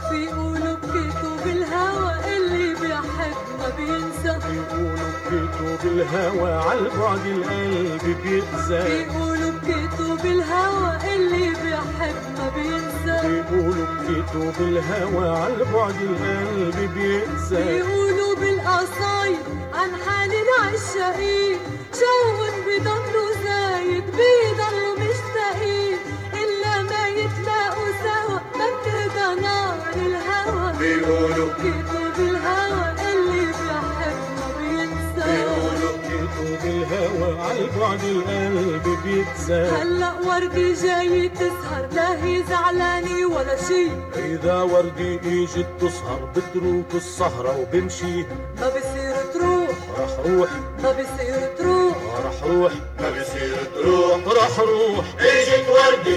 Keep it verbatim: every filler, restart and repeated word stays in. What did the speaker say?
بيقولوا بكتب الهوى اللي بيحب ما بينسى، بيقولوا بكتب الهوى عالبعد القلب بيقسى، بيقولوا بكتب الهوى اللي بيحب ما بينسى، بيقولوا بكتب الهوى عالبعد القلب بيقسى، بيقولوا بالقصايد عن حال العشاقين شوق بيضلوا زايد بيضلوا مشتاقين إلا ما يتلاقوا سوا ما بتهدى نار الهوى. بيقولوا بكتب الهوى اللي بيحب ما بينسى، بيقولوا بكتب الهوى عالبعد القلب بيقسى. هلأ وردي جاي تسهر لا هي زعلانة ولا شي، إذا وردي إجت تسهر بتروك السهرة وبمشي، ما بصير تروح رح روح ما بصير تروح رح روح ما بصير تروح رح روح اجت وردي